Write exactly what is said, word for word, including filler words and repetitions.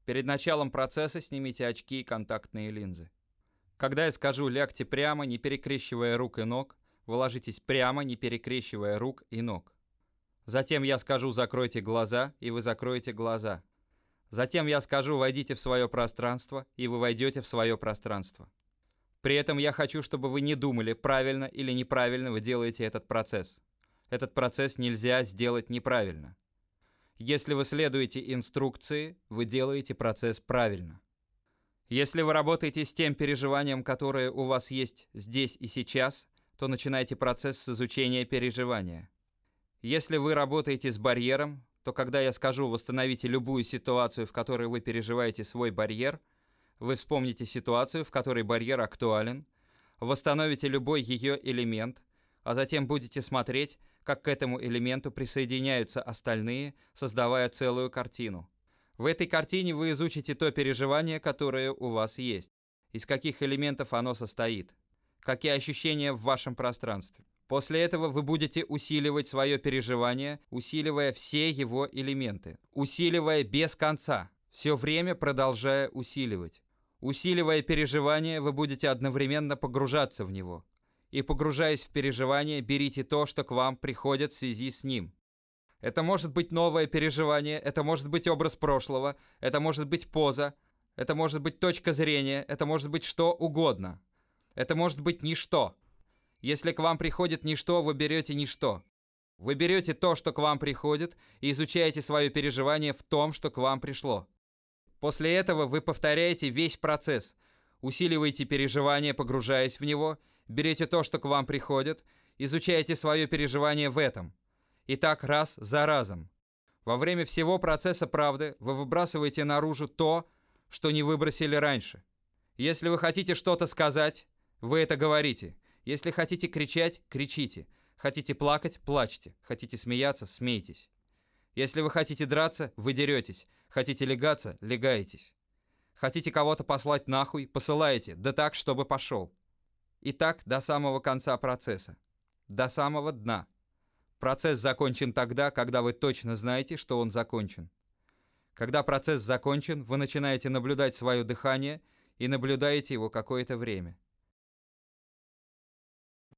Перед началом процесса снимите очки и контактные линзы. Когда я скажу «лягте прямо, не перекрещивая рук и ног», вы ложитесь прямо, не перекрещивая рук и ног. Затем я скажу «закройте глаза», и вы закроете глаза. Затем я скажу «войдите в свое пространство», и вы войдете в свое пространство. При этом я хочу, чтобы вы не думали, правильно или неправильно вы делаете этот процесс. Этот процесс нельзя сделать неправильно. Если вы следуете инструкции, вы делаете процесс правильно. Если вы работаете с тем переживанием, которое у вас есть здесь и сейчас, то начинайте процесс с изучения переживания. Если вы работаете с барьером, то когда я скажу «восстановите любую ситуацию, в которой вы переживаете свой барьер», вы вспомните ситуацию, в которой барьер актуален, восстановите любой ее элемент, а затем будете смотреть, как к этому элементу присоединяются остальные, создавая целую картину. В этой картине вы изучите то переживание, которое у вас есть, из каких элементов оно состоит, какие ощущения в вашем пространстве. После этого вы будете усиливать свое переживание, усиливая все его элементы, усиливая без конца, все время продолжая усиливать. Усиливая переживание, вы будете одновременно погружаться в него. И погружаясь в переживание, берите то, что к вам приходит в связи с ним. Это может быть новое переживание, это может быть образ прошлого, это может быть поза, это может быть точка зрения, это может быть что угодно. Это может быть ничто. Если к вам приходит ничто, вы берете ничто. Вы берете то, что к вам приходит, и изучаете свое переживание в том, что к вам пришло. После этого вы повторяете весь процесс, усиливаете переживание, погружаясь в него, берете то, что к вам приходит, изучаете свое переживание в этом. И так раз за разом. Во время всего процесса правды вы выбрасываете наружу то, что не выбросили раньше. Если вы хотите что-то сказать, вы это говорите. Если хотите кричать, кричите. Хотите плакать, плачьте. Хотите смеяться, смейтесь. Если вы хотите драться, вы деретесь. Хотите легаться, легаетесь. Хотите кого-то послать нахуй, посылаете, да так, чтобы пошел. И так до самого конца процесса. До самого дна. Процесс закончен тогда, когда вы точно знаете, что он закончен. Когда процесс закончен, вы начинаете наблюдать свое дыхание и наблюдаете его какое-то время.